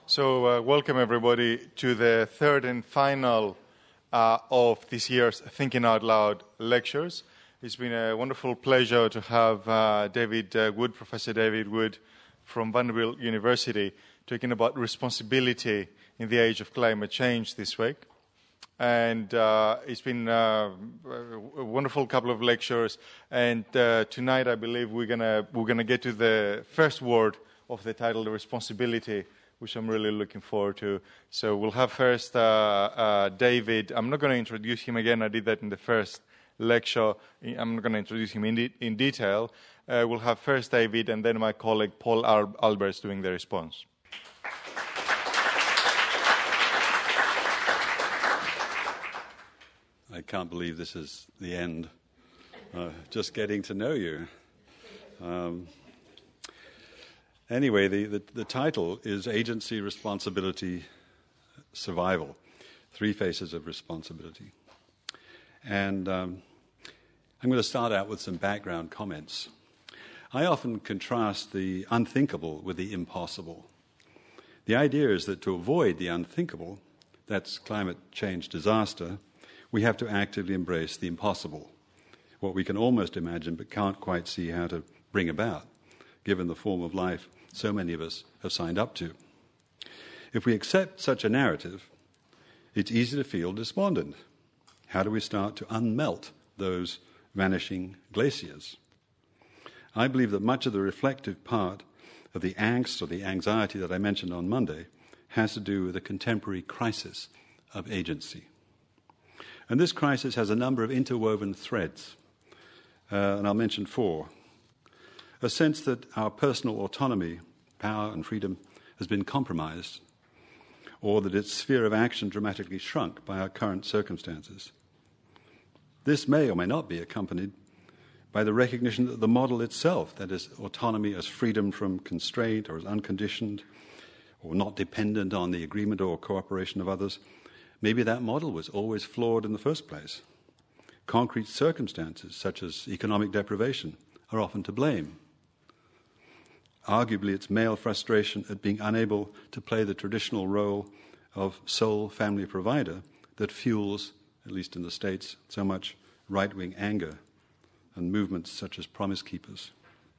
So welcome everybody to the third and final of this year's Thinking Out Loud lectures. It's been a wonderful pleasure to have Professor David Wood from Vanderbilt University talking about responsibility in the age of climate change this week. And it's been a wonderful couple of lectures. And tonight, I believe we're gonna get to the first word of the title, the responsibility, which I'm really looking forward to. So we'll have first David. I'm not going to introduce him again. I did that in the first lecture. I'm not going to introduce him in detail. We'll have first David and then my colleague Paul Alberts doing the response. I can't believe this is the end. Just getting to know you. Anyway, the title is Agency, Responsibility, Survival, Three Faces of Responsibility. And I'm going to start out with some background comments. I often contrast the unthinkable with the impossible. The idea is that to avoid the unthinkable, that's climate change disaster, we have to actively embrace the impossible, what we can almost imagine but can't quite see how to bring about, given the form of life so many of us have signed up to. If we accept such a narrative, it's easy to feel despondent. How do we start to unmelt those vanishing glaciers? I believe that much of the reflective part of the angst or the anxiety that I mentioned on Monday has to do with the contemporary crisis of agency. And this crisis has a number of interwoven threads, and I'll mention four. A sense that our personal autonomy, power and freedom has been compromised, or that its sphere of action dramatically shrunk by our current circumstances. This may or may not be accompanied by the recognition that the model itself, that is, autonomy as freedom from constraint or as unconditioned or not dependent on the agreement or cooperation of others, maybe that model was always flawed in the first place. Concrete circumstances, such as economic deprivation, are often to blame. Arguably, it's male frustration at being unable to play the traditional role of sole family provider that fuels, at least in the States, so much right-wing anger and movements such as Promise Keepers.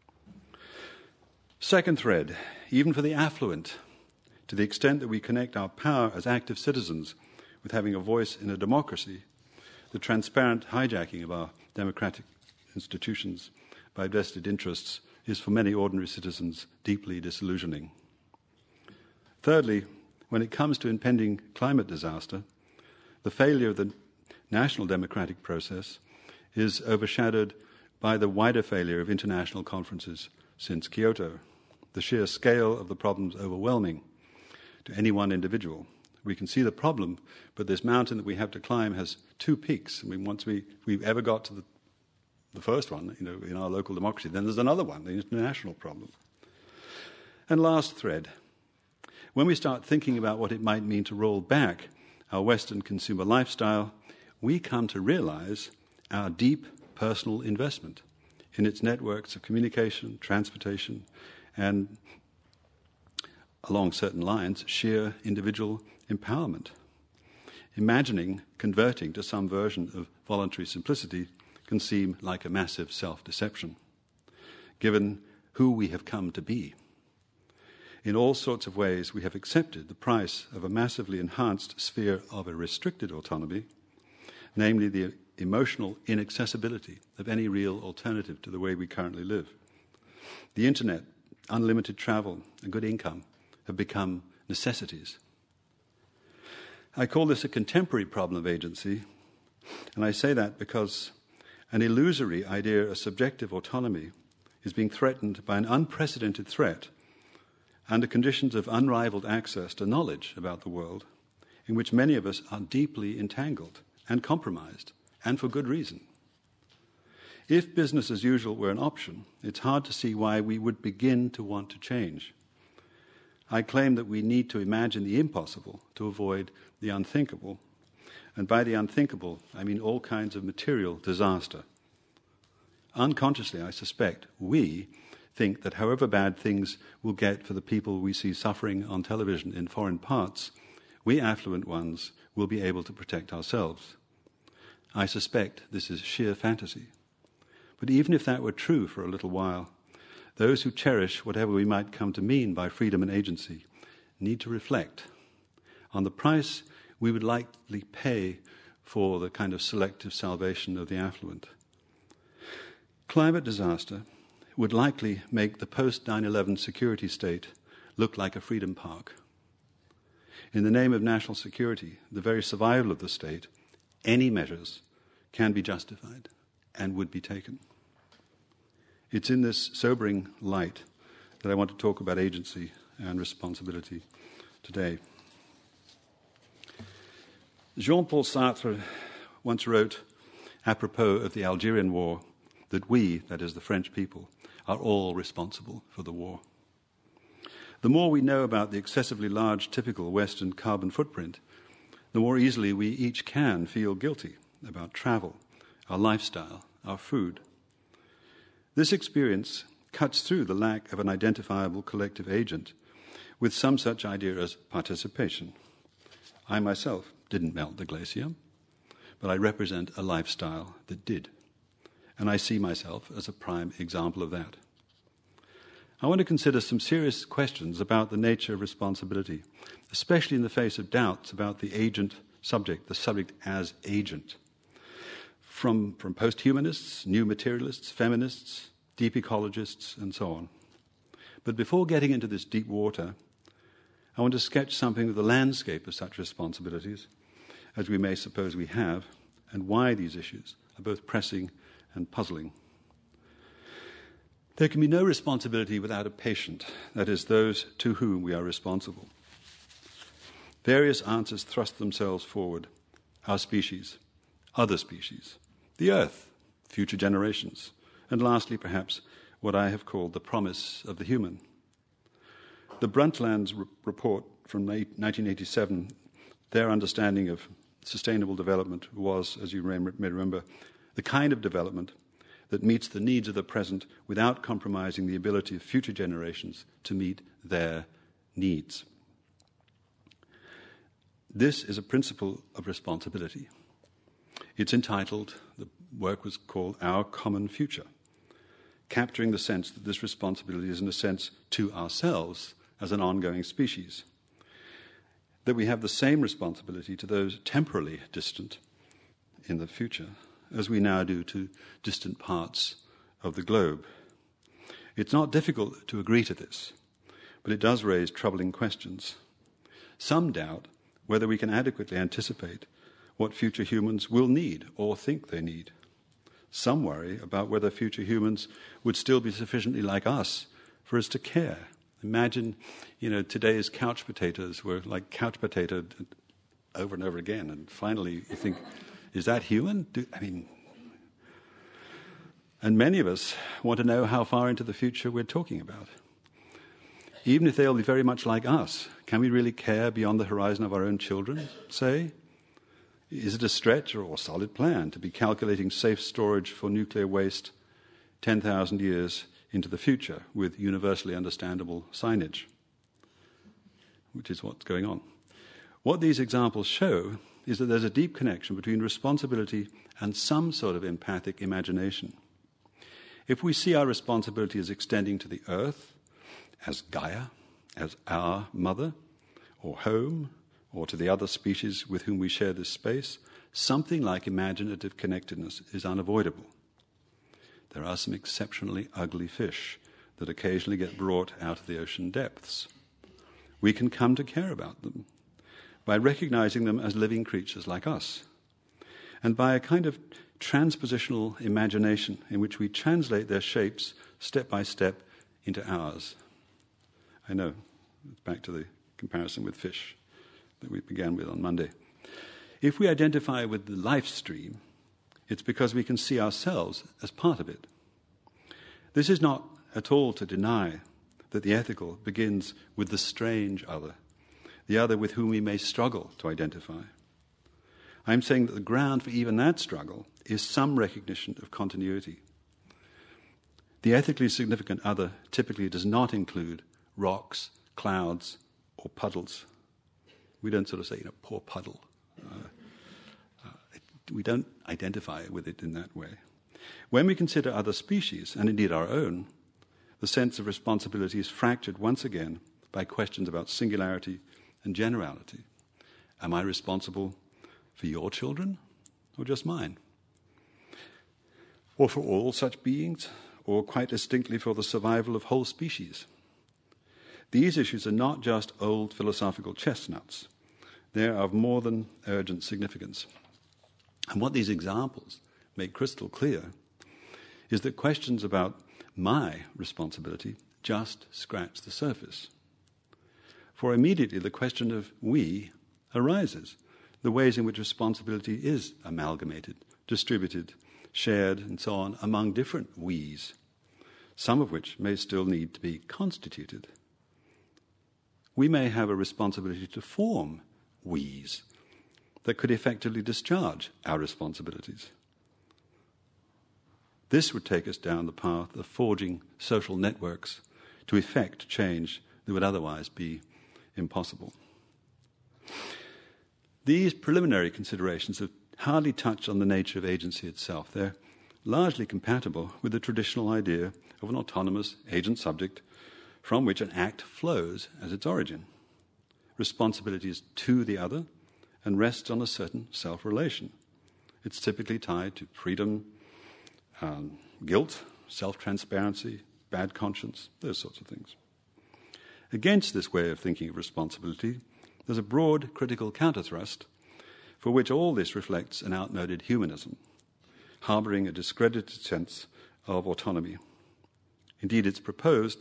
Second thread, even for the affluent, to the extent that we connect our power as active citizens with having a voice in a democracy, the transparent hijacking of our democratic institutions by vested interests is for many ordinary citizens deeply disillusioning. Thirdly, when it comes to impending climate disaster, the failure of the national democratic process is overshadowed by the wider failure of international conferences since Kyoto. The sheer scale of the problem is overwhelming to any one individual. We can see the problem, but this mountain that we have to climb has two peaks. I mean, once we ever got to the first one, in our local democracy, then there's another one, the international problem. And last thread, when we start thinking about what it might mean to roll back our Western consumer lifestyle, we come to realize our deep personal investment in its networks of communication, transportation, and along certain lines, sheer individual empowerment. Imagining converting to some version of voluntary simplicity can seem like a massive self-deception, given who we have come to be. In all sorts of ways, we have accepted the price of a massively enhanced sphere of a restricted autonomy, namely the emotional inaccessibility of any real alternative to the way we currently live. The internet, unlimited travel, and good income have become necessities. I call this a contemporary problem of agency, and I say that because an illusory idea of subjective autonomy is being threatened by an unprecedented threat under conditions of unrivaled access to knowledge about the world, in which many of us are deeply entangled and compromised, and for good reason. If business as usual were an option, it's hard to see why we would begin to want to change. I claim that we need to imagine the impossible to avoid the unthinkable. And by the unthinkable, I mean all kinds of material disaster. Unconsciously, I suspect, we think that however bad things will get for the people we see suffering on television in foreign parts, we affluent ones will be able to protect ourselves. I suspect this is sheer fantasy. But even if that were true for a little while, those who cherish whatever we might come to mean by freedom and agency need to reflect on the price we would likely pay for the kind of selective salvation of the affluent. Climate disaster would likely make the post-9/11 security state look like a freedom park. In the name of national security, the very survival of the state, any measures can be justified and would be taken. It's in this sobering light that I want to talk about agency and responsibility today. Jean-Paul Sartre once wrote, apropos of the Algerian War, that we, that is the French people, are all responsible for the war. The more we know about the excessively large typical Western carbon footprint, the more easily we each can feel guilty about travel, our lifestyle, our food. This experience cuts through the lack of an identifiable collective agent with some such idea as participation. I myself didn't melt the glacier, but I represent a lifestyle that did. And I see myself as a prime example of that. I want to consider some serious questions about the nature of responsibility, especially in the face of doubts about the agent subject, the subject as agent. From post-humanists, new materialists, feminists, deep ecologists, and so on. But before getting into this deep water, I want to sketch something of the landscape of such responsibilities, as we may suppose we have, and why these issues are both pressing and puzzling. There can be no responsibility without a patient, that is, those to whom we are responsible. Various answers thrust themselves forward. Our species, other species, the Earth, future generations, and lastly, perhaps, what I have called the promise of the human. The Brundtland's report from 1987, their understanding of sustainable development was, as you may remember, the kind of development that meets the needs of the present without compromising the ability of future generations to meet their needs. This is a principle of responsibility. It's entitled, the work was called Our Common Future, capturing the sense that this responsibility is in a sense to ourselves as an ongoing species, that we have the same responsibility to those temporally distant in the future as we now do to distant parts of the globe. It's not difficult to agree to this, but it does raise troubling questions. Some doubt whether we can adequately anticipate what future humans will need or think they need. Some worry about whether future humans would still be sufficiently like us for us to care. Imagine, today's couch potatoes were like couch potatoed over and over again, and finally you think, is that human? And many of us want to know how far into the future we're talking about. Even if they'll be very much like us, can we really care beyond the horizon of our own children, say? Is it a stretch or a solid plan to be calculating safe storage for nuclear waste 10,000 years into the future with universally understandable signage? Which is what's going on. What these examples show is that there's a deep connection between responsibility and some sort of empathic imagination. If we see our responsibility as extending to the Earth, as Gaia, as our mother, or home, or to the other species with whom we share this space, something like imaginative connectedness is unavoidable. There are some exceptionally ugly fish that occasionally get brought out of the ocean depths. We can come to care about them by recognizing them as living creatures like us, and by a kind of transpositional imagination in which we translate their shapes step by step into ours. I know, back to the comparison with fish that we began with on Monday. If we identify with the life stream, it's because we can see ourselves as part of it. This is not at all to deny that the ethical begins with the strange other, the other with whom we may struggle to identify. I'm saying that the ground for even that struggle is some recognition of continuity. The ethically significant other typically does not include rocks, clouds, or puddles. We don't sort of say, poor puddle. We don't identify with it in that way. When we consider other species, and indeed our own, the sense of responsibility is fractured once again by questions about singularity and generality. Am I responsible for your children, or just mine? Or for all such beings, or quite distinctly for the survival of whole species? These issues are not just old philosophical chestnuts. They are of more than urgent significance. And what these examples make crystal clear is that questions about my responsibility just scratch the surface. For immediately the question of we arises, the ways in which responsibility is amalgamated, distributed, shared, and so on among different we's, some of which may still need to be constituted. We may have a responsibility to form we's that could effectively discharge our responsibilities. This would take us down the path of forging social networks to effect change that would otherwise be impossible. These preliminary considerations have hardly touched on the nature of agency itself. They're largely compatible with the traditional idea of an autonomous agent-subject from which an act flows as its origin. Responsibility is to the other and rests on a certain self-relation. It's typically tied to freedom, guilt, self-transparency, bad conscience, those sorts of things. Against this way of thinking of responsibility, there's a broad critical counterthrust for which all this reflects an outmoded humanism, harbouring a discredited sense of autonomy. Indeed, it's proposed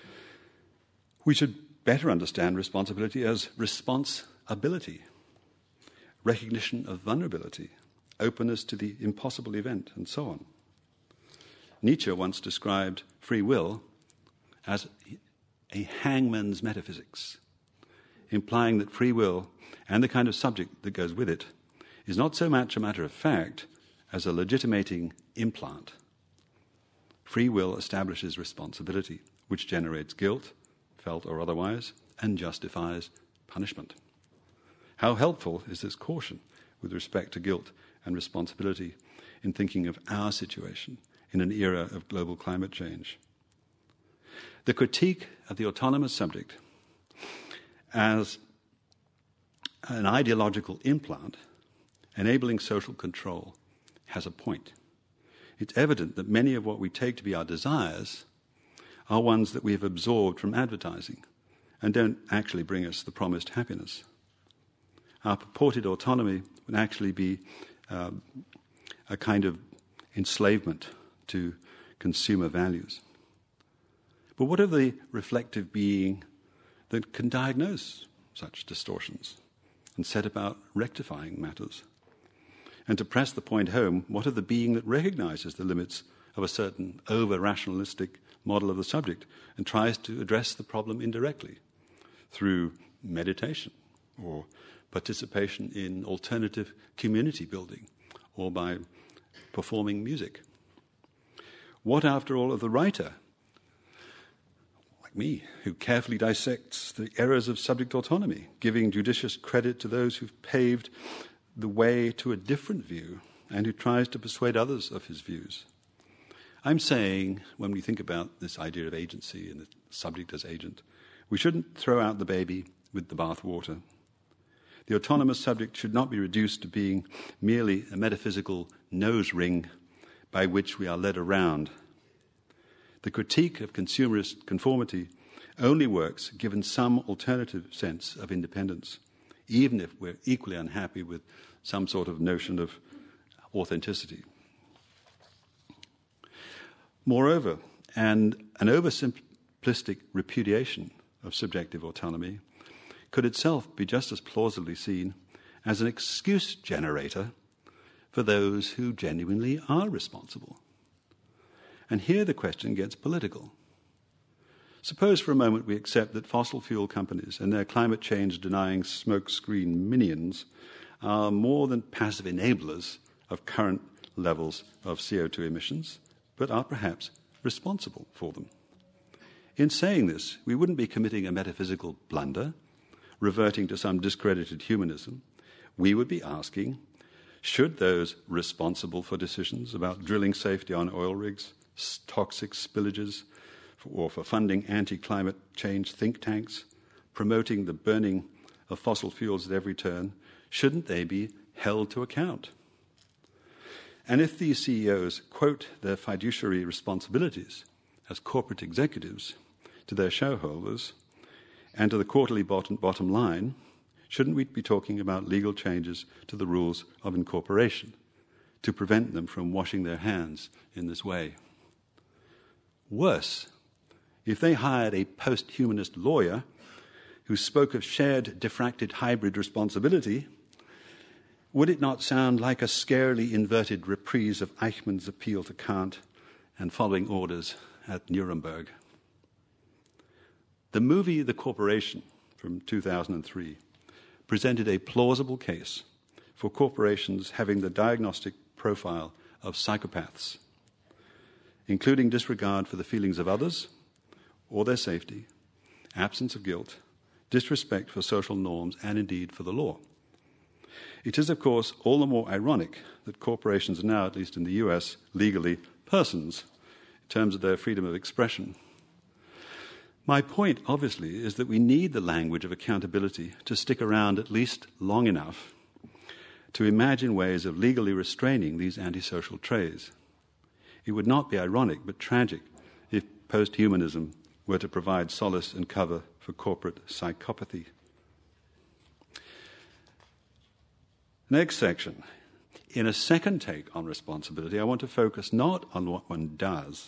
we should better understand responsibility as responsibility, recognition of vulnerability, openness to the impossible event, and so on. Nietzsche once described free will as a hangman's metaphysics, implying that free will and the kind of subject that goes with it is not so much a matter of fact as a legitimating implant. Free will establishes responsibility, which generates guilt, felt or otherwise, and justifies punishment. How helpful is this caution with respect to guilt and responsibility in thinking of our situation in an era of global climate change? The critique of the autonomous subject as an ideological implant enabling social control has a point. It's evident that many of what we take to be our desires are ones that we have absorbed from advertising and don't actually bring us the promised happiness. Our purported autonomy would actually be a kind of enslavement to consumer values. But what of the reflective being that can diagnose such distortions and set about rectifying matters? And to press the point home, what of the being that recognizes the limits of a certain over-rationalistic model of the subject and tries to address the problem indirectly through meditation or participation in alternative community building or by performing music? What, after all, of the writer, like me, who carefully dissects the errors of subject autonomy, giving judicious credit to those who've paved the way to a different view and who tries to persuade others of his views? I'm saying, when we think about this idea of agency and the subject as agent, we shouldn't throw out the baby with the bathwater. The autonomous subject should not be reduced to being merely a metaphysical nose ring by which we are led around. The critique of consumerist conformity only works given some alternative sense of independence, even if we're equally unhappy with some sort of notion of authenticity. Moreover, an oversimplistic repudiation of subjective autonomy could itself be just as plausibly seen as an excuse generator for those who genuinely are responsible. And here the question gets political. Suppose for a moment we accept that fossil fuel companies and their climate change denying smokescreen minions are more than passive enablers of current levels of CO2 emissions, but are perhaps responsible for them. In saying this, we wouldn't be committing a metaphysical blunder, reverting to some discredited humanism. We would be asking, should those responsible for decisions about drilling safety on oil rigs, toxic spillages, or for funding anti-climate change think tanks, promoting the burning of fossil fuels at every turn, shouldn't they be held to account? And if these CEOs quote their fiduciary responsibilities as corporate executives to their shareholders and to the quarterly bottom line, shouldn't we be talking about legal changes to the rules of incorporation to prevent them from washing their hands in this way? Worse, if they hired a post-humanist lawyer who spoke of shared diffracted hybrid responsibility, would it not sound like a scarily inverted reprise of Eichmann's appeal to Kant and following orders at Nuremberg? The movie The Corporation from 2003 presented a plausible case for corporations having the diagnostic profile of psychopaths, including disregard for the feelings of others or their safety, absence of guilt, disrespect for social norms, and indeed for the law. It is, of course, all the more ironic that corporations are now, at least in the US, legally persons in terms of their freedom of expression. My point, obviously, is that we need the language of accountability to stick around at least long enough to imagine ways of legally restraining these antisocial traits. It would not be ironic, but tragic, if post-humanism were to provide solace and cover for corporate psychopathy. Next section. In a second take on responsibility, I want to focus not on what one does,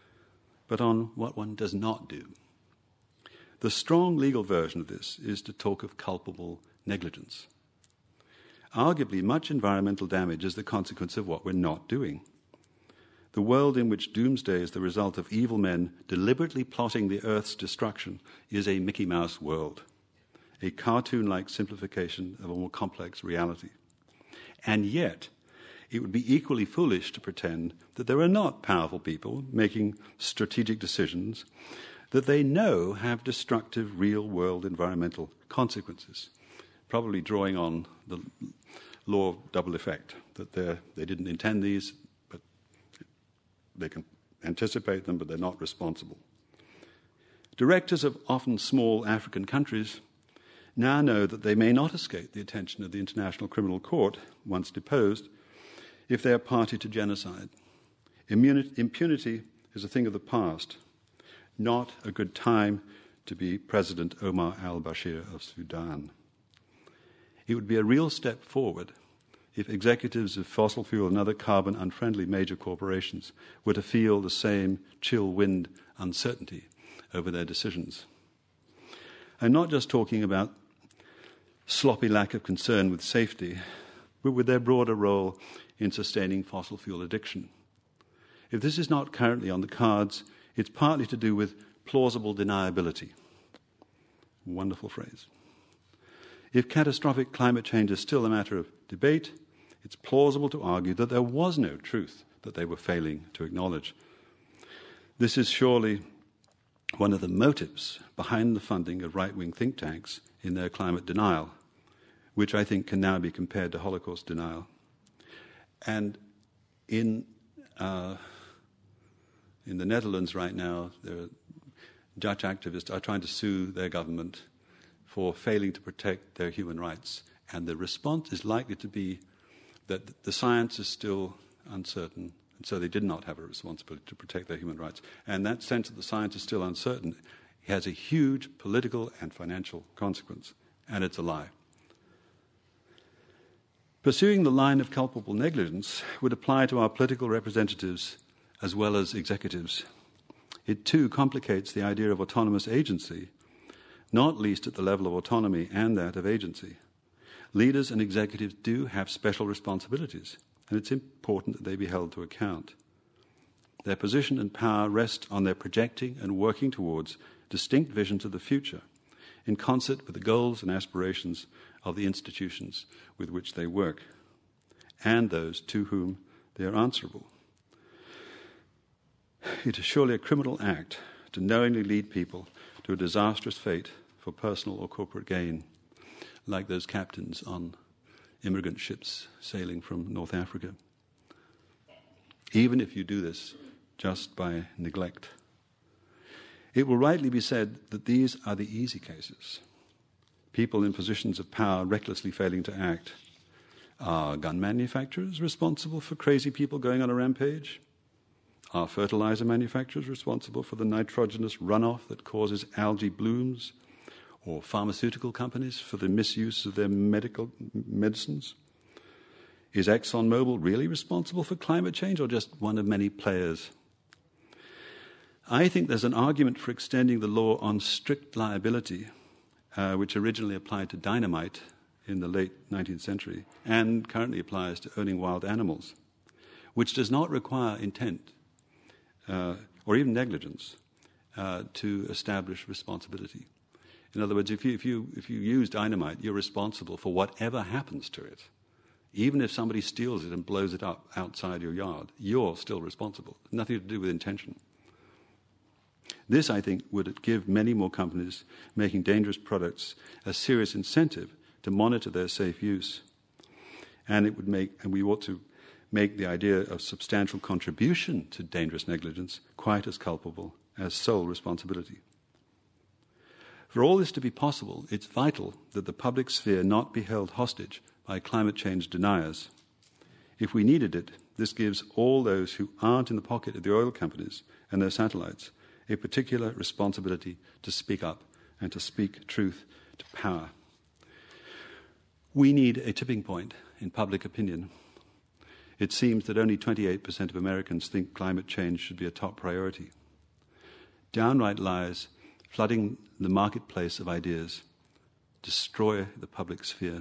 but on what one does not do. The strong legal version of this is to talk of culpable negligence. Arguably, much environmental damage is the consequence of what we're not doing. The world in which doomsday is the result of evil men deliberately plotting the Earth's destruction is a Mickey Mouse world, a cartoon-like simplification of a more complex reality. And yet, it would be equally foolish to pretend that there are not powerful people making strategic decisions that they know have destructive real-world environmental consequences, probably drawing on the law of double effect, that they didn't intend these, but they can anticipate them, but they're not responsible. Directors of often small African countries now know that they may not escape the attention of the International Criminal Court, once deposed, if they are party to genocide. Impunity is a thing of the past, not a good time to be President Omar al-Bashir of Sudan. It would be a real step forward if executives of fossil fuel and other carbon-unfriendly major corporations were to feel the same chill wind uncertainty over their decisions. I'm not just talking about sloppy lack of concern with safety, but with their broader role in sustaining fossil fuel addiction. If this is not currently on the cards, it's partly to do with plausible deniability. Wonderful phrase. If catastrophic climate change is still a matter of debate, it's plausible to argue that there was no truth that they were failing to acknowledge. This is surely one of the motives behind the funding of right-wing think tanks in their climate denial, which I think can now be compared to Holocaust denial. And in the Netherlands right now, Dutch activists are trying to sue their government for failing to protect their human rights. And the response is likely to be that the science is still uncertain, and so they did not have a responsibility to protect their human rights. And that sense that the science is still uncertain has a huge political and financial consequence, and it's a lie. Pursuing the line of culpable negligence would apply to our political representatives as well as executives. It too complicates the idea of autonomous agency, not least at the level of autonomy and that of agency. Leaders and executives do have special responsibilities, and it's important that they be held to account. Their position and power rest on their projecting and working towards distinct visions of the future, in concert with the goals and aspirations of the institutions with which they work, and those to whom they are answerable. it is surely a criminal act to knowingly lead people to a disastrous fate for personal or corporate gain, like those captains on immigrant ships sailing from North Africa. Even if you do this just by neglect. It will rightly be said that these are the easy cases. People in positions of power recklessly failing to act. Are gun manufacturers responsible for crazy people going on a rampage? Are fertilizer manufacturers responsible for the nitrogenous runoff that causes algae blooms? Or pharmaceutical companies for the misuse of their medicines? Is ExxonMobil really responsible for climate change or just one of many players? I think there's an argument for extending the law on strict liability, which originally applied to dynamite in the late 19th century and currently applies to owning wild animals, which does not require intent or even negligence to establish responsibility. In other words, if you use dynamite, you're responsible for whatever happens to it. Even if somebody steals it and blows it up outside your yard, you're still responsible. Nothing to do with intention. This, I think, would give many more companies making dangerous products a serious incentive to monitor their safe use. And we ought to make the idea of substantial contribution to dangerous negligence quite as culpable as sole responsibility. For all this to be possible, it's vital that the public sphere not be held hostage by climate change deniers. If we needed it, this gives all those who aren't in the pocket of the oil companies and their satellites a particular responsibility to speak up and to speak truth to power. We need a tipping point in public opinion. It seems that only 28% of Americans think climate change should be a top priority. Downright lies flooding the marketplace of ideas destroy the public sphere.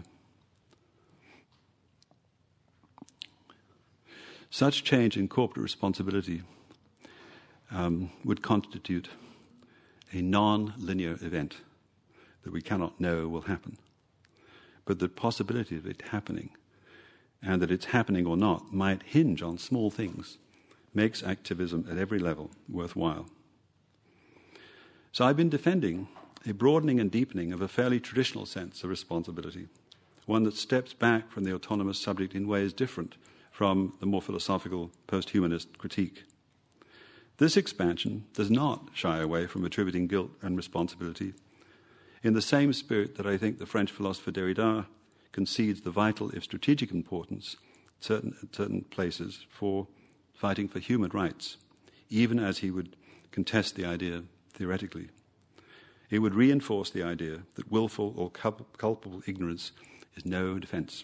Such change in corporate responsibility would constitute a non-linear event that we cannot know will happen. But the possibility of it happening, and that it's happening or not, might hinge on small things, makes activism at every level worthwhile. So I've been defending a broadening and deepening of a fairly traditional sense of responsibility, one that steps back from the autonomous subject in ways different from the more philosophical post-humanist critique. This expansion does not shy away from attributing guilt and responsibility in the same spirit that I think the French philosopher Derrida concedes the vital, if strategic importance, certain places for fighting for human rights, even as he would contest the idea theoretically. It would reinforce the idea that willful or culpable ignorance is no defense.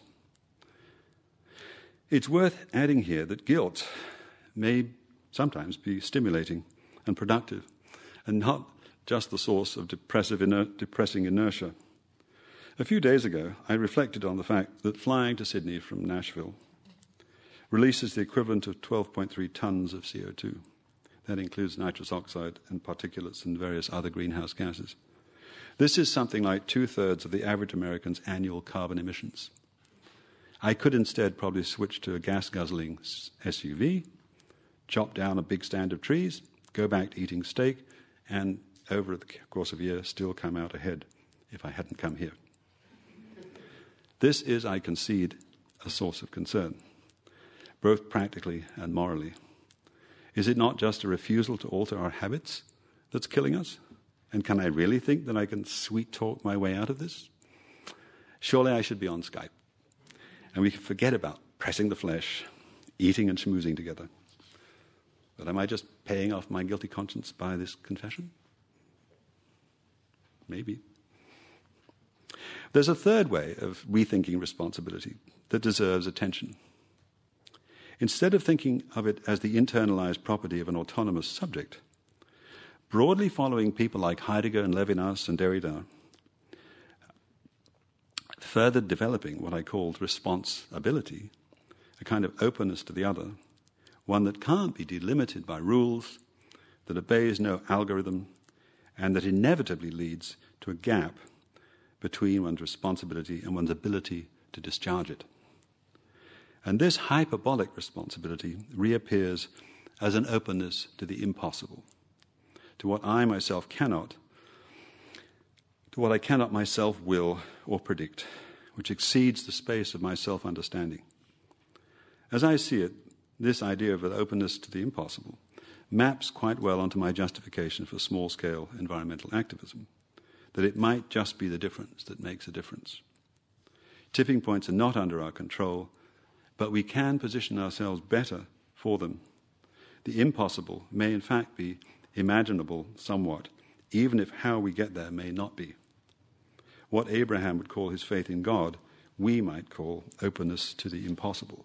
It's worth adding here that guilt may sometimes be stimulating and productive, and not just the source of depressing inertia. A few days ago, I reflected on the fact that flying to Sydney from Nashville releases the equivalent of 12.3 tons of CO2. That includes nitrous oxide and particulates and various other greenhouse gases. This is something like 2/3 of the average American's annual carbon emissions. I could instead probably switch to a gas-guzzling SUV, chop down a big stand of trees, go back to eating steak, and over the course of a year still come out ahead if I hadn't come here. This is, I concede, a source of concern, both practically and morally. Is it not just a refusal to alter our habits that's killing us? And can I really think that I can sweet-talk my way out of this? Surely I should be on Skype, and we can forget about pressing the flesh, eating and schmoozing together. But am I just paying off my guilty conscience by this confession? Maybe. There's a third way of rethinking responsibility that deserves attention. Instead of thinking of it as the internalized property of an autonomous subject, broadly following people like Heidegger and Levinas and Derrida, further developing what I called responsibility, a kind of openness to the other, one that can't be delimited by rules, that obeys no algorithm, and that inevitably leads to a gap between one's responsibility and one's ability to discharge it. And this hyperbolic responsibility reappears as an openness to the impossible, to what I myself cannot, to what I cannot myself will or predict, which exceeds the space of my self-understanding. As I see it, this idea of an openness to the impossible maps quite well onto my justification for small-scale environmental activism, that it might just be the difference that makes a difference. Tipping points are not under our control, but we can position ourselves better for them. The impossible may in fact be imaginable somewhat, even if how we get there may not be. What Abraham would call his faith in God, we might call openness to the impossible.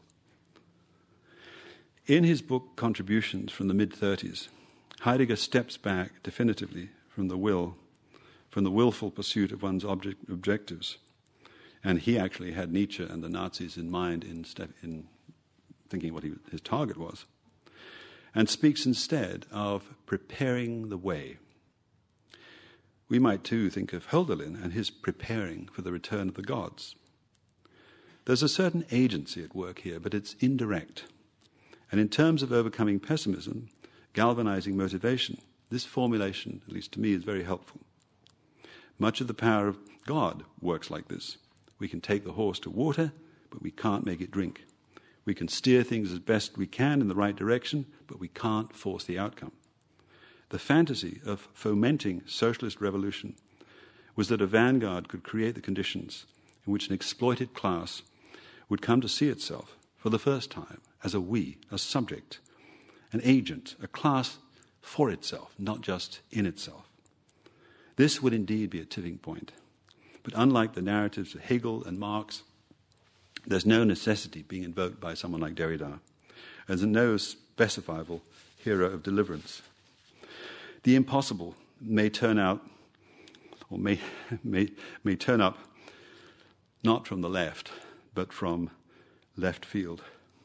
In his book Contributions from the mid-30s, Heidegger steps back definitively from the willful pursuit of one's objectives. And he actually had Nietzsche and the Nazis in mind in thinking what his target was, and speaks instead of preparing the way. We might too think of Hölderlin and his preparing for the return of the gods. There's a certain agency at work here, but it's indirect. And in terms of overcoming pessimism, galvanizing motivation, this formulation, at least to me, is very helpful. Much of the power of God works like this. We can take the horse to water, but we can't make it drink. We can steer things as best we can in the right direction, but we can't force the outcome. The fantasy of fomenting socialist revolution was that a vanguard could create the conditions in which an exploited class would come to see itself for the first time as a we, a subject, an agent, a class for itself, not just in itself. This would indeed be a tipping point. But unlike the narratives of Hegel and Marx, there's no necessity being invoked by someone like Derrida. There's no specifiable hero of deliverance. The impossible may turn out, or may turn up not from the left, but from left field.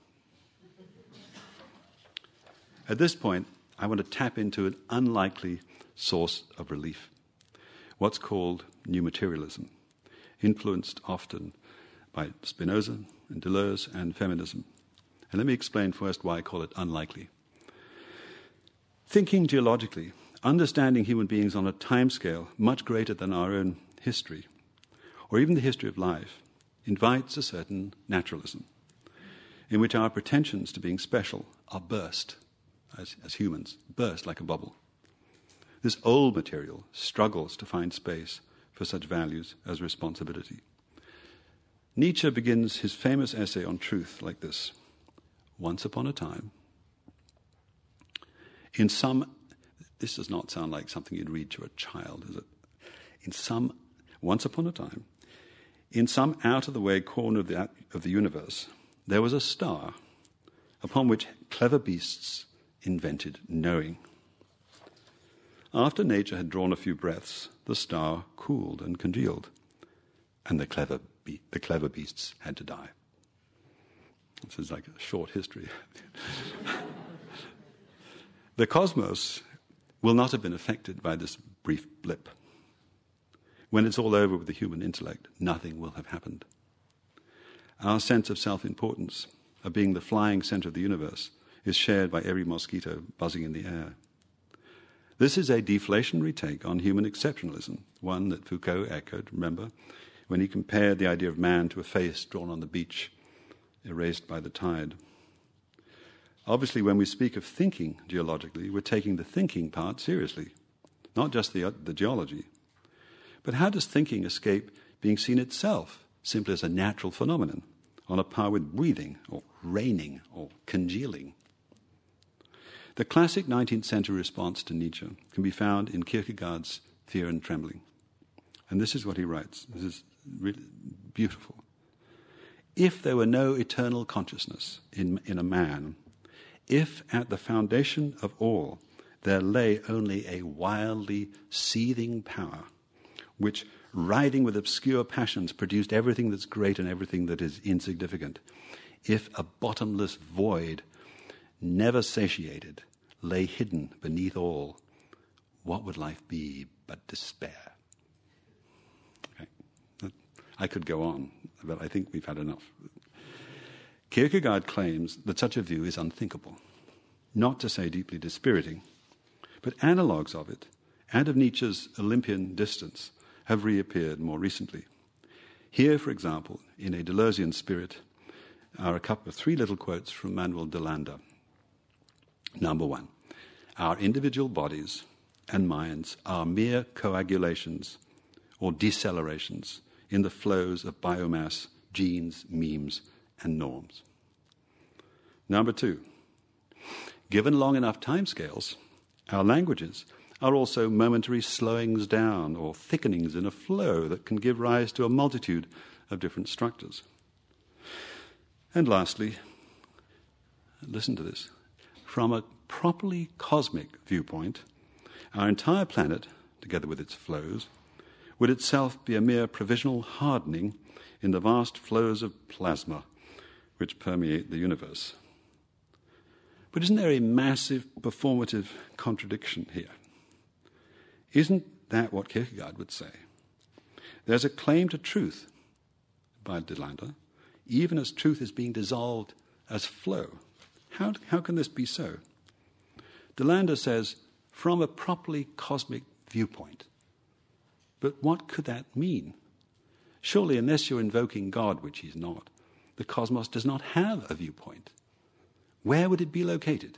At this point, I want to tap into an unlikely source of relief, what's called new materialism, influenced often by Spinoza and Deleuze and feminism. And let me explain first why I call it unlikely. Thinking geologically, understanding human beings on a timescale much greater than our own history, or even the history of life, invites a certain naturalism, in which our pretensions to being special are burst, as humans, burst like a bubble. This old material struggles to find space for such values as responsibility. Nietzsche begins his famous essay on truth like this: once upon a time, this does not sound like something you'd read to a child, is it? Once upon a time, in some out-of-the-way corner of the universe, there was a star upon which clever beasts invented knowing. After nature had drawn a few breaths, the star cooled and congealed, and the clever beasts had to die. This is like a short history. The cosmos will not have been affected by this brief blip. When it's all over with the human intellect, nothing will have happened. Our sense of self-importance, of being the flying center of the universe, is shared by every mosquito buzzing in the air. This is a deflationary take on human exceptionalism, one that Foucault echoed, remember, when he compared the idea of man to a face drawn on the beach, erased by the tide. Obviously, when we speak of thinking geologically, we're taking the thinking part seriously, not just the geology. But how does thinking escape being seen itself simply as a natural phenomenon, on a par with breathing, or raining, or congealing? The classic 19th century response to Nietzsche can be found in Kierkegaard's Fear and Trembling. And this is what he writes. This is really beautiful. If there were no eternal consciousness in a man, if at the foundation of all there lay only a wildly seething power, which, riding with obscure passions, produced everything that's great and everything that is insignificant, if a bottomless void, never satiated, lay hidden beneath all, what would life be but despair? Okay. I could go on, but I think we've had enough. Kierkegaard claims that such a view is unthinkable. not to say deeply dispiriting, but analogues of it and of Nietzsche's Olympian distance have reappeared more recently. Here, for example, in a Deleuzian spirit, are a couple of 3 little quotes from Manuel de Landa. Number 1, our individual bodies and minds are mere coagulations or decelerations in the flows of biomass, genes, memes, and norms. Number 2, given long enough timescales, our languages are also momentary slowings down or thickenings in a flow that can give rise to a multitude of different structures. And lastly, listen to this, from a properly cosmic viewpoint, our entire planet, together with its flows, would itself be a mere provisional hardening in the vast flows of plasma which permeate the universe. But isn't there a massive performative contradiction here? Isn't that what Kierkegaard would say? There's a claim to truth by de Landa, even as truth is being dissolved as flow. How can this be so? De Landa says, from a properly cosmic viewpoint. But what could that mean? Surely, unless you're invoking God, which he's not, the cosmos does not have a viewpoint. Where would it be located?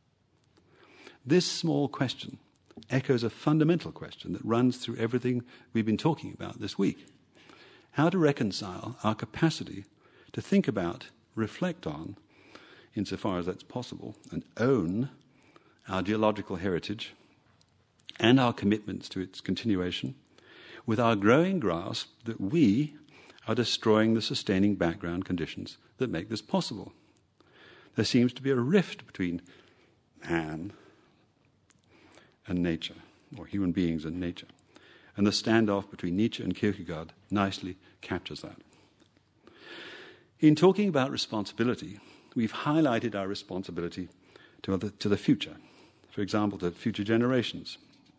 This small question echoes a fundamental question that runs through everything we've been talking about this week. How to reconcile our capacity to think about, reflect on, insofar as that's possible, and own our geological heritage and our commitments to its continuation, with our growing grasp that we are destroying the sustaining background conditions that make this possible. There seems to be a rift between man and nature, or human beings and nature. And the standoff between Nietzsche and Kierkegaard nicely captures that. In talking about responsibility, we've highlighted our responsibility to the future, for example, to future generations.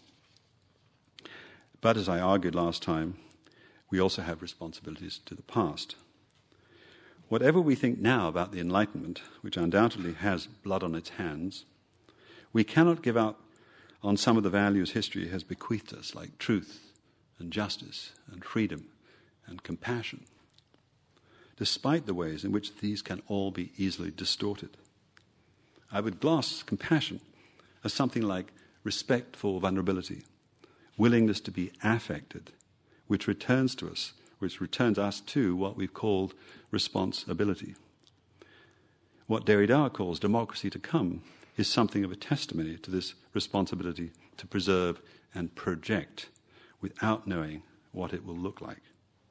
But as I argued last time, we also have responsibilities to the past. Whatever we think now about the Enlightenment, which undoubtedly has blood on its hands, we cannot give up on some of the values history has bequeathed us, like truth and justice and freedom and compassion, despite the ways in which these can all be easily distorted. I would gloss compassion as something like respect for vulnerability, willingness to be affected, which returns us to what we've called responsibility. What Derrida calls democracy to come is something of a testimony to this responsibility to preserve and project without knowing what it will look like.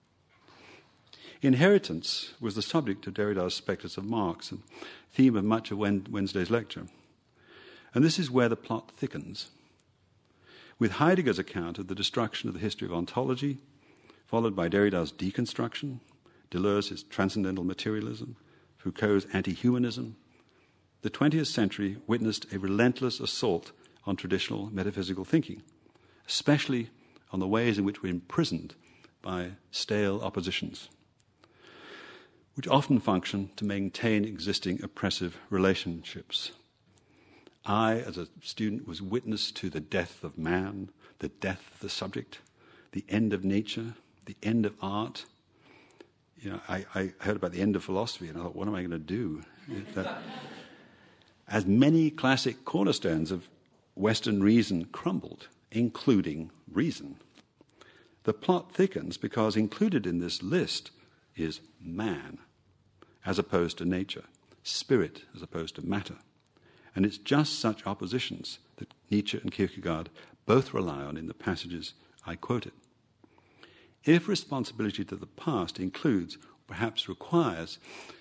Inheritance was the subject of Derrida's Spectres of Marx, and theme of much of Wednesday's lecture. And this is where the plot thickens. With Heidegger's account of the destruction of the history of ontology, followed by Derrida's deconstruction, Deleuze's transcendental materialism, Foucault's anti-humanism, the 20th century witnessed a relentless assault on traditional metaphysical thinking, especially on the ways in which we're imprisoned by stale oppositions, which often function to maintain existing oppressive relationships. I, as a student, was witness to the death of man, the death of the subject, the end of nature, the end of art. I heard about the end of philosophy, and I thought, what am I going to do? As many classic cornerstones of Western reason crumbled, including reason. The plot thickens because included in this list is man, as opposed to nature, spirit as opposed to matter. And it's just such oppositions that Nietzsche and Kierkegaard both rely on in the passages I quoted. If responsibility to the past includes, perhaps requires,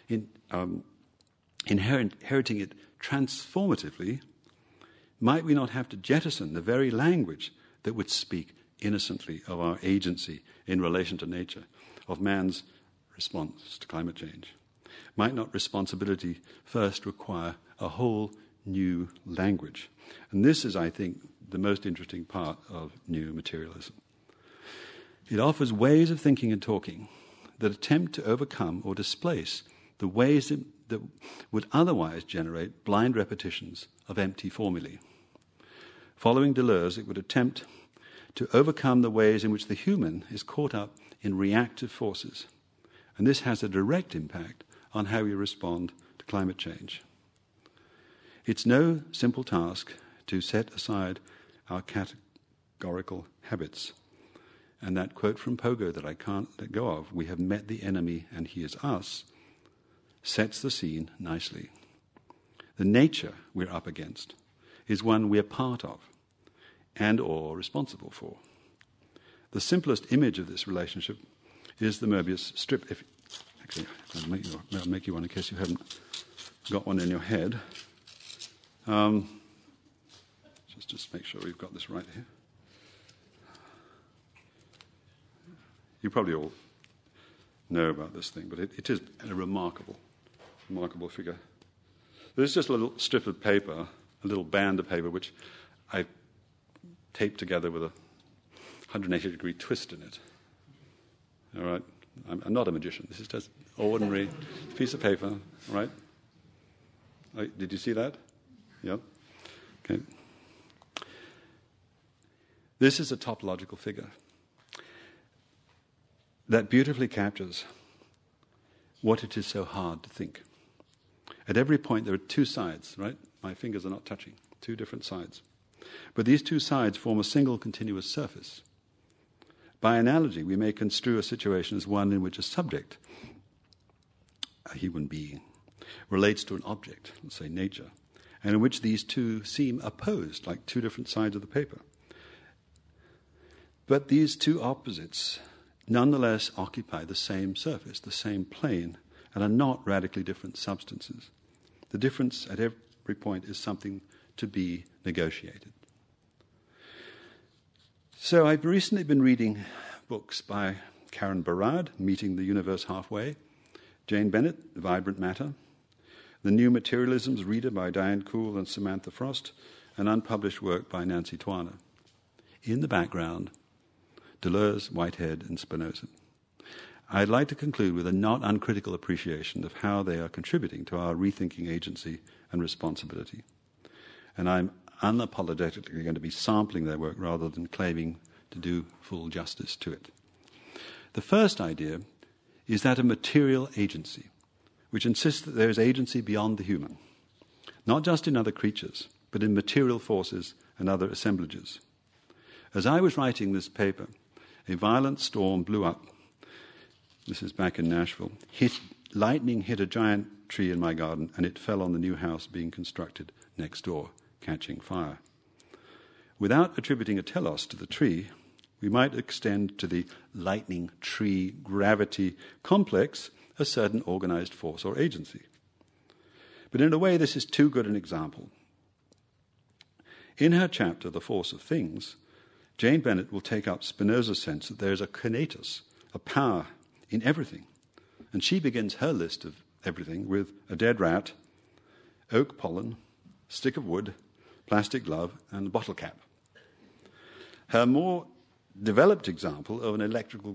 inheriting it transformatively, might we not have to jettison the very language that would speak innocently of our agency in relation to nature, of man's response to climate change? Might not responsibility first require a whole new language? And this is, I think, the most interesting part of new materialism. It offers ways of thinking and talking that attempt to overcome or displace the ways that would otherwise generate blind repetitions of empty formulae. Following Deleuze, it would attempt to overcome the ways in which the human is caught up in reactive forces, and this has a direct impact on how we respond to climate change. It's no simple task to set aside our categorical habits. And that quote from Pogo that I can't let go of, "We have met the enemy and he is us," sets the scene nicely. The nature we're up against is one we're part of and or responsible for. The simplest image of this relationship is the Möbius strip. Actually, I'll make you one in case you haven't got one in your head. Just make sure we've got this right here. You probably all know about this thing, but it is a remarkable figure. There's just a little strip of paper, a little band of paper, which I taped together with a 180-degree twist in it. All right? I'm not a magician. This is just ordinary piece of paper, all right? Did you see that? Yeah? Okay. This is a topological figure that beautifully captures what it is so hard to think. At every point there are two sides, right? My fingers are not touching, two different sides. But these two sides form a single continuous surface. By analogy, we may construe a situation as one in which a subject, a human being, relates to an object, let's say nature, and in which these two seem opposed, like two different sides of the paper. But these two opposites nonetheless occupy the same surface, the same plane, and are not radically different substances. The difference at every point is something to be negotiated. So I've recently been reading books by Karen Barad, Meeting the Universe Halfway, Jane Bennett, Vibrant Matter, The New Materialisms Reader by Diane Kuhl and Samantha Frost, an unpublished work by Nancy Twana. In the background, Deleuze, Whitehead, and Spinoza. I'd like to conclude with a not uncritical appreciation of how they are contributing to our rethinking agency and responsibility. And I'm unapologetically going to be sampling their work rather than claiming to do full justice to it. The first idea is that of material agency, which insists that there is agency beyond the human, not just in other creatures, but in material forces and other assemblages. As I was writing this paper, a violent storm blew up. This is back in Nashville. Lightning hit a giant tree in my garden, and it fell on the new house being constructed next door, catching fire. Without attributing a telos to the tree, we might extend to the lightning tree gravity complex a certain organized force or agency. But in a way, this is too good an example. In her chapter, The Force of Things, Jane Bennett will take up Spinoza's sense that there is a conatus, a power in everything. And she begins her list of everything with a dead rat, oak pollen, stick of wood, plastic glove, and a bottle cap. Her more developed example of an electrical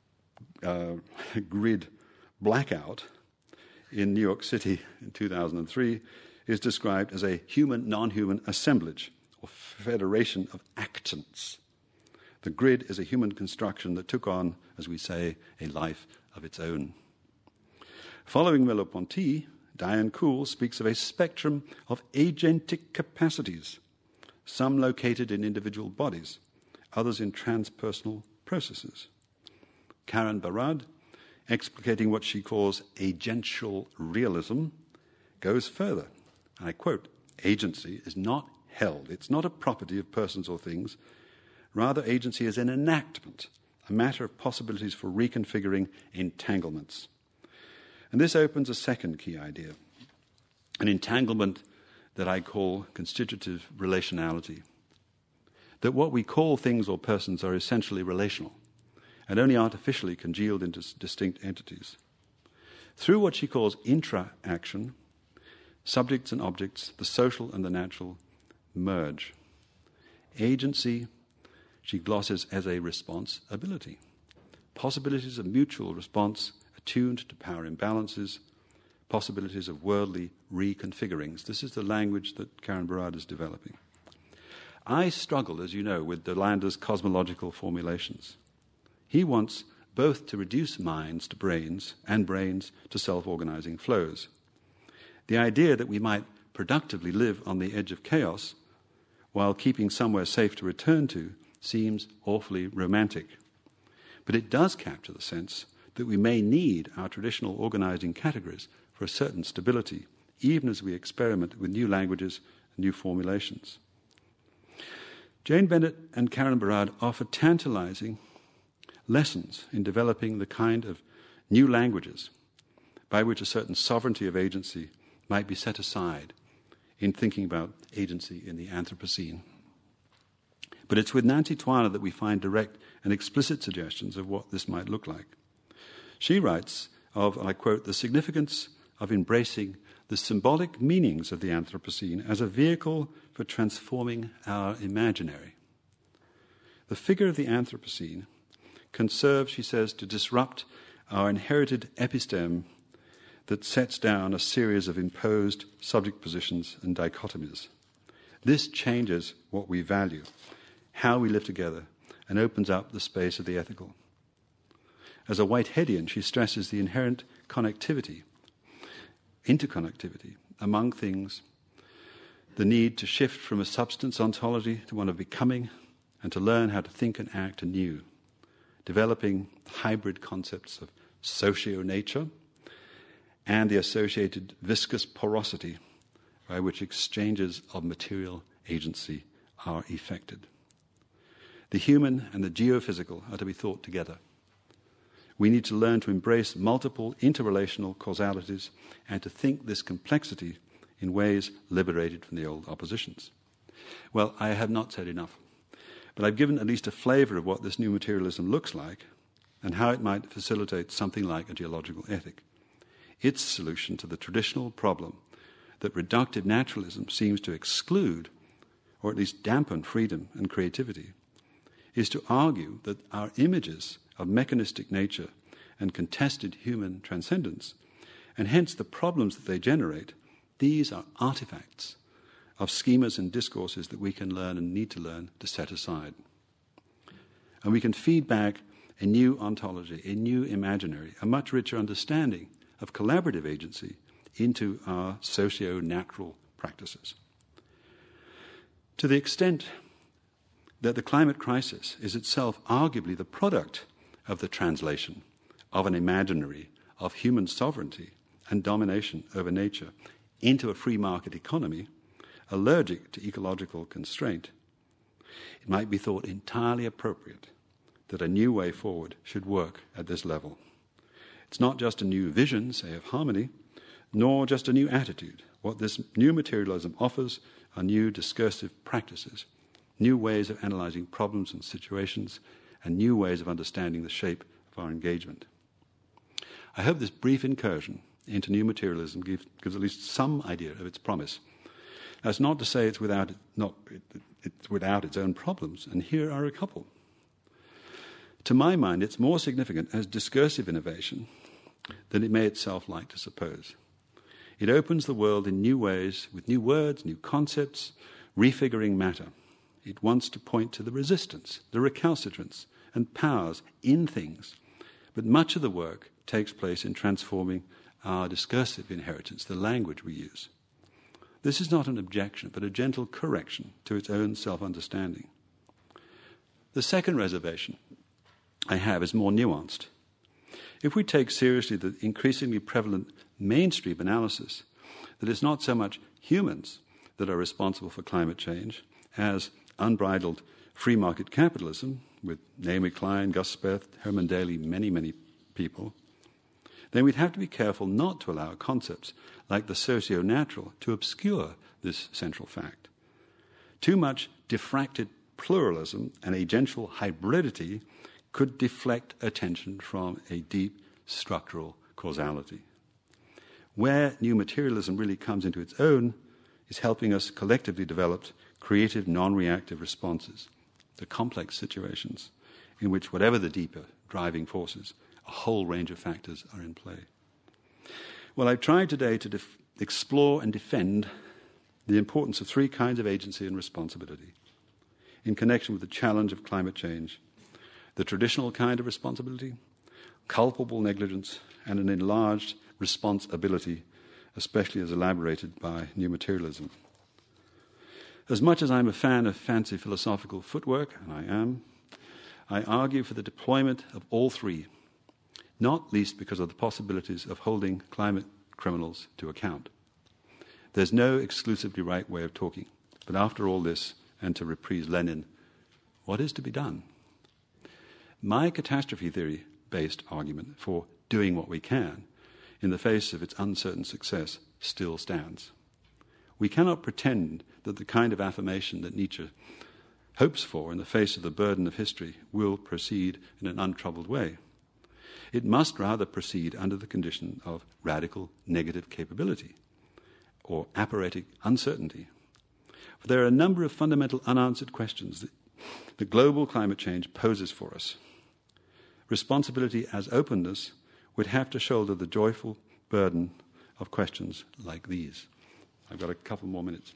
grid blackout in New York City in 2003 is described as a human-non-human assemblage or federation of actants. The grid is a human construction that took on, as we say, a life of its own. Following Merleau-Ponty, Diane Kuhl speaks of a spectrum of agentic capacities, some located in individual bodies, others in transpersonal processes. Karen Barad, explicating what she calls agential realism, goes further. I quote, "Agency is not held. It's not a property of persons or things. Rather, agency is an enactment, a matter of possibilities for reconfiguring entanglements." And this opens a second key idea, an entanglement that I call constitutive relationality. That what we call things or persons are essentially relational and only artificially congealed into distinct entities. Through what she calls intra-action, subjects and objects, the social and the natural, merge. Agency, she glosses as a responsibility. Possibilities of mutual response attuned to power imbalances, possibilities of worldly reconfigurings. This is the language that Karen Barad is developing. I struggle, as you know, with Delander's cosmological formulations. He wants both to reduce minds to brains and brains to self-organizing flows. The idea that we might productively live on the edge of chaos while keeping somewhere safe to return to seems awfully romantic. But it does capture the sense that we may need our traditional organizing categories for a certain stability, even as we experiment with new languages and new formulations. Jane Bennett and Karen Barad offer tantalizing lessons in developing the kind of new languages by which a certain sovereignty of agency might be set aside in thinking about agency in the Anthropocene. But it's with Nancy Twana that we find direct and explicit suggestions of what this might look like. She writes of, and I quote, the significance of embracing the symbolic meanings of the Anthropocene as a vehicle for transforming our imaginary. The figure of the Anthropocene can serve, she says, to disrupt our inherited episteme that sets down a series of imposed subject positions and dichotomies. This changes what we value, how we live together, and opens up the space of the ethical. As a Whiteheadian, she stresses the inherent connectivity, interconnectivity among things, the need to shift from a substance ontology to one of becoming, and to learn how to think and act anew, developing hybrid concepts of socio-nature and the associated viscous porosity by which exchanges of material agency are effected. The human and the geophysical are to be thought together. We need to learn to embrace multiple interrelational causalities and to think this complexity in ways liberated from the old oppositions. Well, I have not said enough, but I've given at least a flavor of what this new materialism looks like and how it might facilitate something like a geological ethic. Its solution to the traditional problem that reductive naturalism seems to exclude, or at least dampen, freedom and creativity, is to argue that our images of mechanistic nature and contested human transcendence, and hence the problems that they generate, these are artifacts of schemas and discourses that we can learn and need to learn to set aside. And we can feed back a new ontology, a new imaginary, a much richer understanding of collaborative agency into our socio-natural practices. To the extent that the climate crisis is itself arguably the product of the translation of an imaginary of human sovereignty and domination over nature into a free market economy allergic to ecological constraint, it might be thought entirely appropriate that a new way forward should work at this level. It's not just a new vision, say, of harmony, nor just a new attitude. What this new materialism offers are new discursive practices, new ways of analyzing problems and situations, and new ways of understanding the shape of our engagement. I hope this brief incursion into new materialism gives at least some idea of its promise. That's not to say it's without its own problems, and here are a couple. To my mind, it's more significant as discursive innovation than it may itself like to suppose. It opens the world in new ways, with new words, new concepts, refiguring matter. It wants to point to the resistance, the recalcitrance, and powers in things. But much of the work takes place in transforming our discursive inheritance, the language we use. This is not an objection, but a gentle correction to its own self-understanding. The second reservation I have is more nuanced. If we take seriously the increasingly prevalent mainstream analysis that it's not so much humans that are responsible for climate change as unbridled free market capitalism, with Naomi Klein, Gus Speth, Herman Daly, many, many people, then we'd have to be careful not to allow concepts like the socio-natural to obscure this central fact. Too much diffracted pluralism and agential hybridity could deflect attention from a deep structural causality. Where new materialism really comes into its own is helping us collectively develop creative, non-reactive responses to complex situations in which, whatever the deeper driving forces, a whole range of factors are in play. Well, I've tried today to explore and defend the importance of three kinds of agency and responsibility in connection with the challenge of climate change: the traditional kind of responsibility, culpable negligence, and an enlarged responsibility, especially as elaborated by new materialism. As much as I'm a fan of fancy philosophical footwork, and I am, I argue for the deployment of all three, not least because of the possibilities of holding climate criminals to account. There's no exclusively right way of talking, but after all this, and to reprise Lenin, what is to be done? My catastrophe theory-based argument for doing what we can in the face of its uncertain success still stands. We cannot pretend that the kind of affirmation that Nietzsche hopes for in the face of the burden of history will proceed in an untroubled way. It must rather proceed under the condition of radical negative capability or aperitic uncertainty. For there are a number of fundamental unanswered questions that global climate change poses for us. Responsibility as openness would have to shoulder the joyful burden of questions like these. I've got a couple more minutes.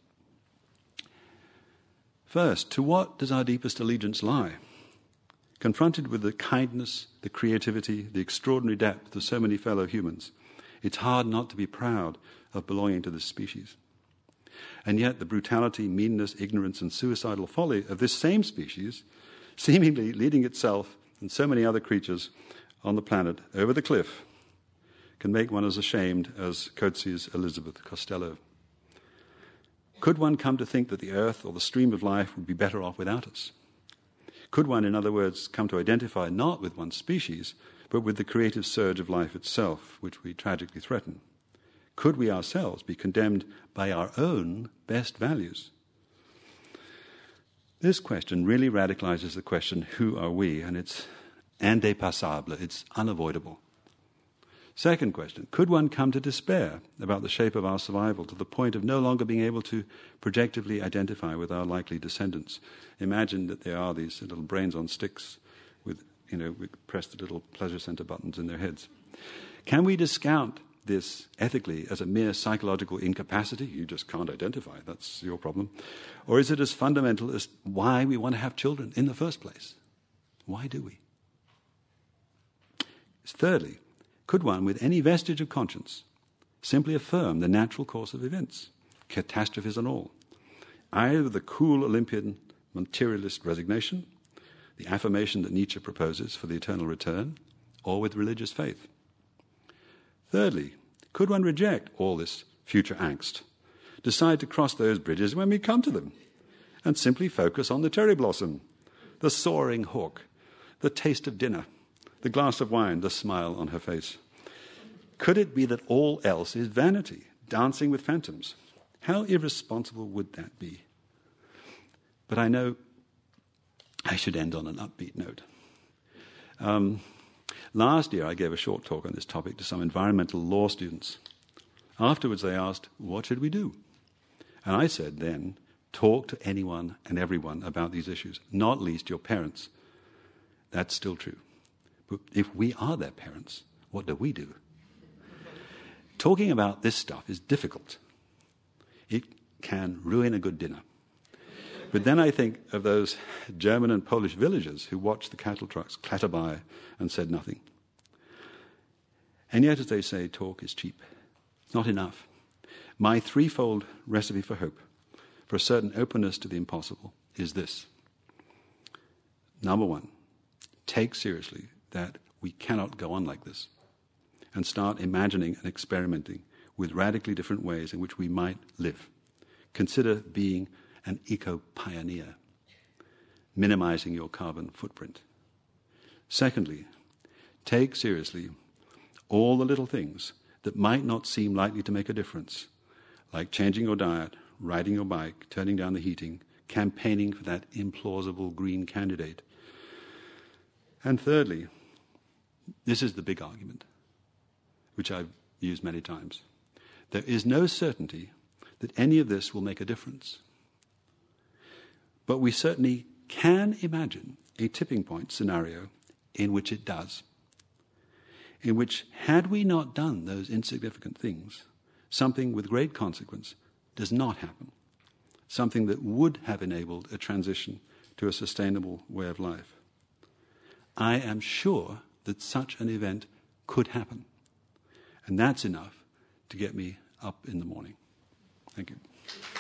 First, to what does our deepest allegiance lie? Confronted with the kindness, the creativity, the extraordinary depth of so many fellow humans, it's hard not to be proud of belonging to this species. And yet the brutality, meanness, ignorance, and suicidal folly of this same species, seemingly leading itself and so many other creatures on the planet over the cliff, can make one as ashamed as Coetzee's Elizabeth Costello. Could one come to think that the earth or the stream of life would be better off without us? Could one, in other words, come to identify not with one species, but with the creative surge of life itself, which we tragically threaten? Could we ourselves be condemned by our own best values? This question really radicalizes the question, who are we? And it's indépassable, it's unavoidable. Second question, could one come to despair about the shape of our survival to the point of no longer being able to projectively identify with our likely descendants? Imagine that there are these little brains on sticks with, we press the little pleasure center buttons in their heads. Can we discount this ethically as a mere psychological incapacity? You just can't identify, that's your problem. Or is it as fundamental as why we want to have children in the first place? Why do we? Thirdly, could one, with any vestige of conscience, simply affirm the natural course of events, catastrophes and all, either with the cool Olympian materialist resignation, the affirmation that Nietzsche proposes for the eternal return, or with religious faith? Thirdly, could one reject all this future angst, decide to cross those bridges when we come to them, and simply focus on the cherry blossom, the soaring hawk, the taste of dinner, the glass of wine, the smile on her face? Could it be that all else is vanity, dancing with phantoms? How irresponsible would that be? But I know I should end on an upbeat note. Last year I gave a short talk on this topic to some environmental law students. Afterwards they asked, what should we do? And I said then, talk to anyone and everyone about these issues, not least your parents. That's still true. But if we are their parents, what do we do? Talking about this stuff is difficult. It can ruin a good dinner. But then I think of those German and Polish villagers who watched the cattle trucks clatter by and said nothing. And yet, as they say, talk is cheap. It's not enough. My threefold recipe for hope, for a certain openness to the impossible, is this. Number one, take seriously that we cannot go on like this, and start imagining and experimenting with radically different ways in which we might live. Consider being an eco-pioneer, minimizing your carbon footprint. Secondly, take seriously all the little things that might not seem likely to make a difference, like changing your diet, riding your bike, turning down the heating, campaigning for that implausible green candidate. And thirdly, this is the big argument, which I've used many times. There is no certainty that any of this will make a difference. But we certainly can imagine a tipping point scenario in which it does. in which, had we not done those insignificant things, something with great consequence does not happen, something that would have enabled a transition to a sustainable way of life. I am sure that such an event could happen, and that's enough to get me up in the morning. Thank you.